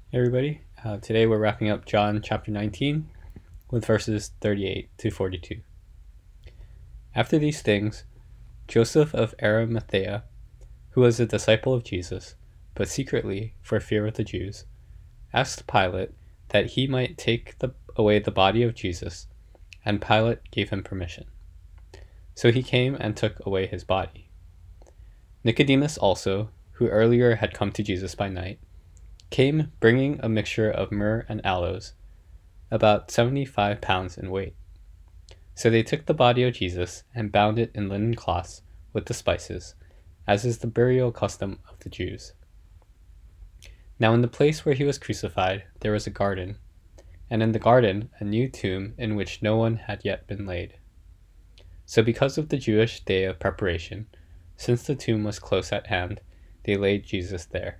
Hey everybody, today we're wrapping up John chapter 19 with verses 38 to 42. After these things, Joseph of Arimathea, who was a disciple of Jesus, but secretly for fear of the Jews, asked Pilate that he might take away the body of Jesus, and Pilate gave him permission. So he came and took away his body. Nicodemus also, who earlier had come to Jesus by night, came bringing a mixture of myrrh and aloes, about 75 pounds in weight. So they took the body of Jesus and bound it in linen cloths with the spices, as is the burial custom of the Jews. Now in the place where he was crucified there was a garden, and in the garden a new tomb in which no one had yet been laid. So because of the Jewish day of preparation, since the tomb was close at hand, they laid Jesus there.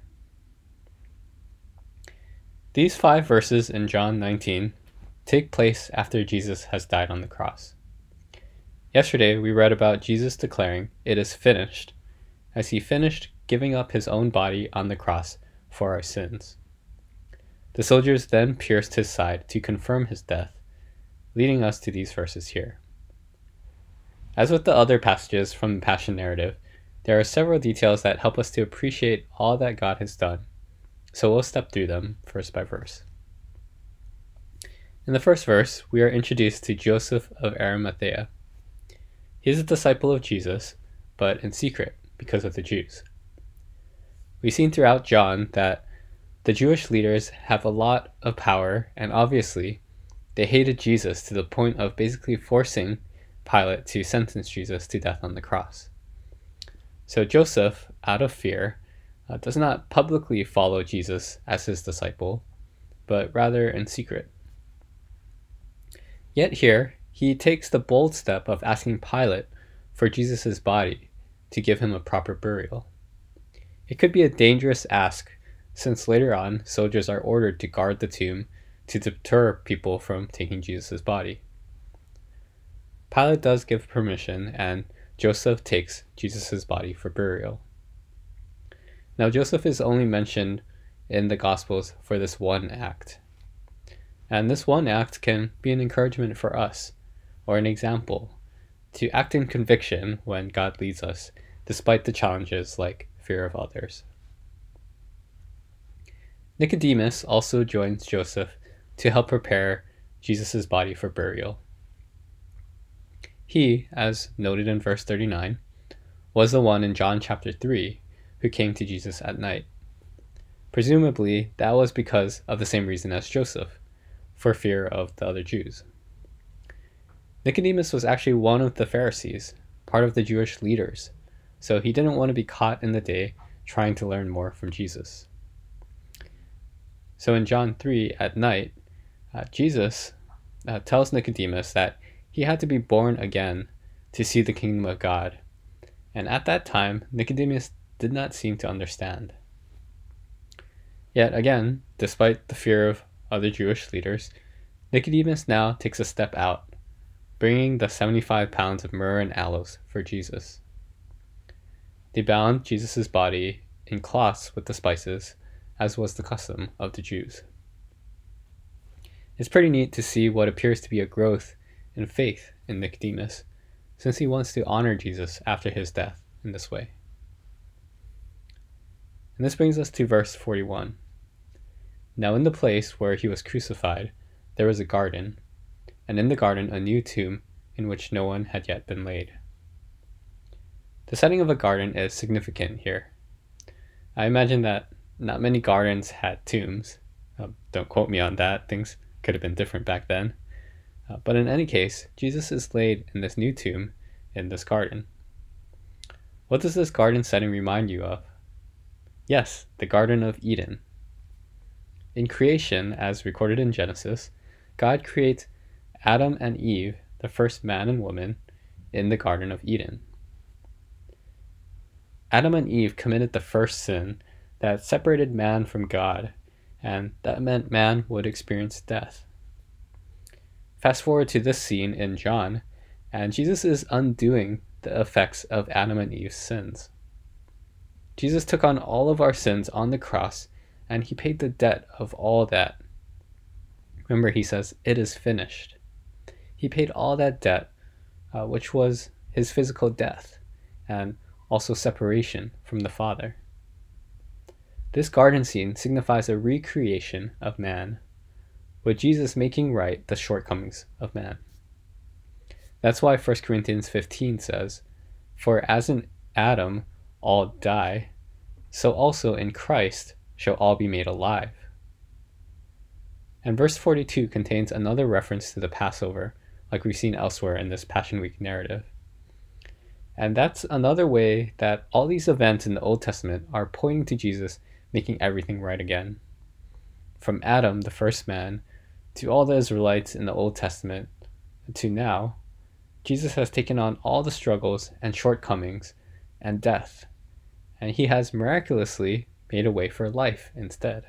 These 5 verses in John 19 take place after Jesus has died on the cross. Yesterday we read about Jesus declaring, "It is finished," as he finished giving up his own body on the cross for our sins. The soldiers then pierced his side to confirm his death, leading us to these verses here. As with the other passages from the Passion narrative, there are several details that help us to appreciate all that God has done, so we'll step through them verse by verse. In the first verse, we are introduced to Joseph of Arimathea. He is a disciple of Jesus, but in secret because of the Jews. We've seen throughout John that the Jewish leaders have a lot of power, and obviously they hated Jesus to the point of basically forcing Pilate to sentence Jesus to death on the cross. So Joseph, out of fear, does not publicly follow Jesus as his disciple, but rather in secret. Yet here, he takes the bold step of asking Pilate for Jesus' body to give him a proper burial. It could be a dangerous ask, since later on, soldiers are ordered to guard the tomb to deter people from taking Jesus' body. Pilate does give permission, and Joseph takes Jesus' body for burial. Now, Joseph is only mentioned in the Gospels for this one act. And this one act can be an encouragement for us, or an example, to act in conviction when God leads us, despite the challenges like fear of others. Nicodemus also joins Joseph to help prepare Jesus' body for burial. He, as noted in verse 39, was the one in John chapter 3 who came to Jesus at night. Presumably, that was because of the same reason as Joseph, for fear of the other Jews. Nicodemus was actually one of the Pharisees, part of the Jewish leaders, so he didn't want to be caught in the day trying to learn more from Jesus. So in John 3 at night, Jesus tells Nicodemus that he had to be born again to see the kingdom of God. And at that time, Nicodemus did not seem to understand. Yet again, despite the fear of other Jewish leaders, Nicodemus now takes a step out, bringing the 75 pounds of myrrh and aloes for Jesus. They bound Jesus' body in cloths with the spices, as was the custom of the Jews. It's pretty neat to see what appears to be a growth in faith in Nicodemus, since he wants to honor Jesus after his death in this way. And this brings us to verse 41. Now in the place where he was crucified, there was a garden, and in the garden a new tomb in which no one had yet been laid. The setting of a garden is significant here. I imagine that not many gardens had tombs. Don't quote me on that, things could have been different back then. But in any case, Jesus is laid in this new tomb in this garden. What does this garden setting remind you of? Yes, the Garden of Eden. In creation, as recorded in Genesis, God creates Adam and Eve, the first man and woman, in the Garden of Eden. Adam and Eve committed the first sin that separated man from God, and that meant man would experience death. Fast forward to this scene in John, and Jesus is undoing the effects of Adam and Eve's sins. Jesus took on all of our sins on the cross and he paid the debt of all that. Remember, he says, "It is finished." He paid all that debt, which was his physical death and also separation from the Father. This garden scene signifies a recreation of man, with Jesus making right the shortcomings of man. That's why 1 Corinthians 15 says, "For as in Adam all die, so also in Christ shall all be made alive." And verse 42 contains another reference to the Passover, like we've seen elsewhere in this Passion Week narrative. And that's another way that all these events in the Old Testament are pointing to Jesus making everything right again. From Adam, the first man, to all the Israelites in the Old Testament, to now, Jesus has taken on all the struggles and shortcomings and death, and he has miraculously made a way for life instead.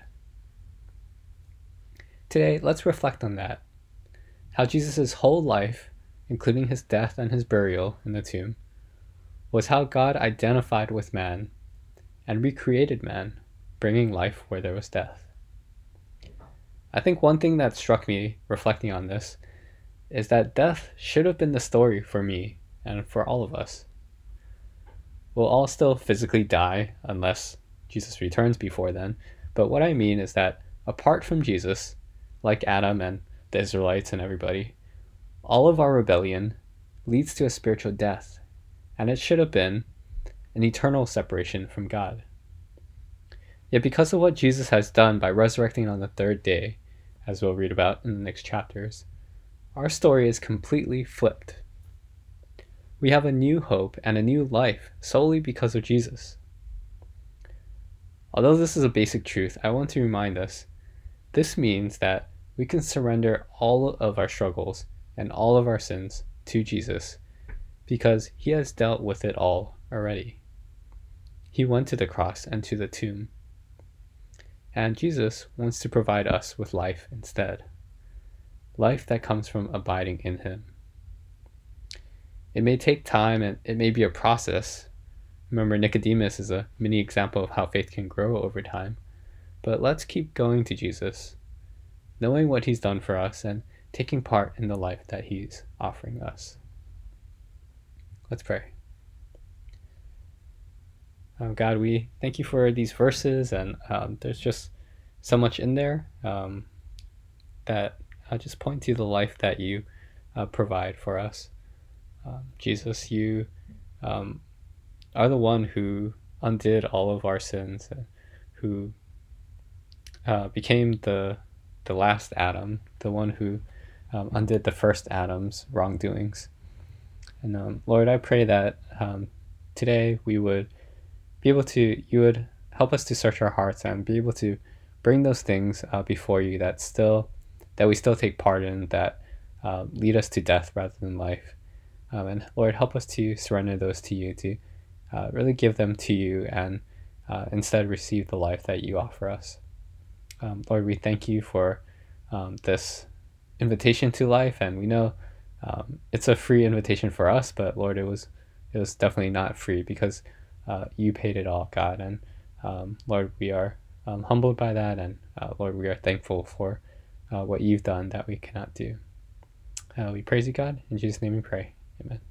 Today, let's reflect on that. How Jesus' whole life, including his death and his burial in the tomb, was how God identified with man and recreated man, bringing life where there was death. I think one thing that struck me reflecting on this is that death should have been the story for me and for all of us. We'll all still physically die unless Jesus returns before then, but what I mean is that apart from Jesus, like Adam and the Israelites and everybody, all of our rebellion leads to a spiritual death, and it should have been an eternal separation from God. Yet because of what Jesus has done by resurrecting on the third day, as we'll read about in the next chapters, our story is completely flipped. We have a new hope and a new life solely because of Jesus. Although this is a basic truth, I want to remind us, this means that we can surrender all of our struggles and all of our sins to Jesus because he has dealt with it all already. He went to the cross and to the tomb. And Jesus wants to provide us with life instead. Life that comes from abiding in him. It may take time and it may be a process. Remember, Nicodemus is a mini example of how faith can grow over time. But let's keep going to Jesus, knowing what he's done for us and taking part in the life that he's offering us. Let's pray. God, we thank you for these verses, and there's just so much in there that just point to the life that you provide for us. Jesus, you are the one who undid all of our sins, who became the last Adam, the one who undid the first Adam's wrongdoings. And Lord, I pray that today we would be able to, you would help us to search our hearts and be able to bring those things before you that we still take part in, that lead us to death rather than life. And Lord, help us to surrender those to you, to really give them to you and instead receive the life that you offer us. Lord, we thank you for this invitation to life, and we know it's a free invitation for us, but Lord, it was definitely not free because you paid it all, God. And Lord, we are humbled by that, and Lord, we are thankful for what you've done that we cannot do. We praise you, God. In Jesus' name we pray. Amen.